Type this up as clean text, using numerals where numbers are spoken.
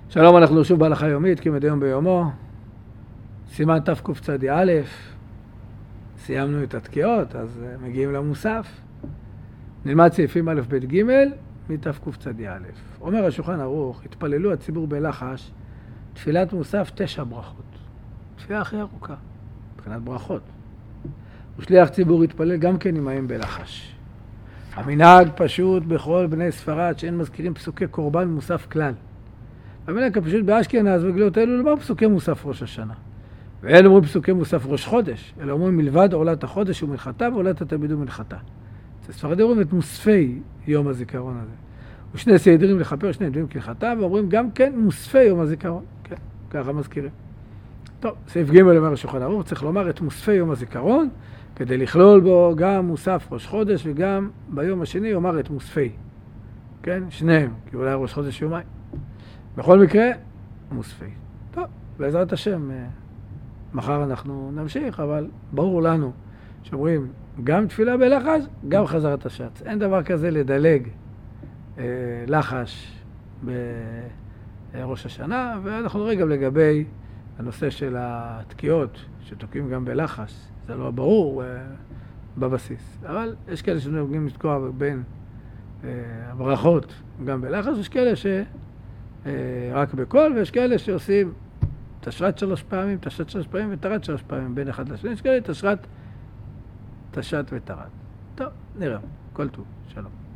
שלום, אנחנו שוב בהלכה יומית, כמדי יום ביומו. סימן תקצ"א. סיימנו את התקיעות, אז מגיעים למוסף. נלמד סעיפים א' ב' ג' מתקצ"א. אומר השולחן ערוך, התפללו הציבור בלחש, תפילת מוסף 9 ברכות. תפילה הכי ארוכה, מבחינת ברכות. ושליח ציבור התפלל גם כן עמהם בלחש. המנהג פשוט בכל בני ספרד שאין מזכירים פסוקי קורבן מוסף כלל. המנהג הפשוט באשכנז וגלילות אלו לומר פסוקי מוסף ראש השנה. ואין אומרים פסוקי מוסף ראש חודש, אלא אומרים מלבד עולת החודש ומנחתה ועולת התלמיד ומנחתה. ספרדים אומרים את מוספי יום הזיכרון הזה. ושני סיידרים לכפר, שני עדים כנחתה, ואומרים גם כן מוספי יום הזיכרון. כן, ככה מזכירים. טוב, סעיף ג' אומר השולחן ערוך, צריך לומר את מוספי יום הזיכרון, כדי לכלול בו גם מוסף ראש חודש וגם ביום השני יאמר את מוספי. כן, שניהם, כי אולי ראש חודש יומיים. בכל מקרה, מוספי. טוב, בעזרת השם, מחר אנחנו נמשיך, אבל ברור לנו שאומרים גם תפילה בלחש, גם חזרת השץ. אין דבר כזה לדלג לחש בראש השנה, ואנחנו נראה גם לגבי הנושא של התקיעות, שתוקעים גם בלחש. זה לא ברור בבסיס. אבל יש כאלה שנוהגים לתקוע בין הברכות גם בלחש, יש כאלה רק בקול, ויש כאלה שעושים תשרת 3 פעמים, תשת 3 פעמים ותרת 3 פעמים בין אחד לשני. יש כאלה תשרת, תשת ותרת. טוב, נראה. כל טוב. שלום.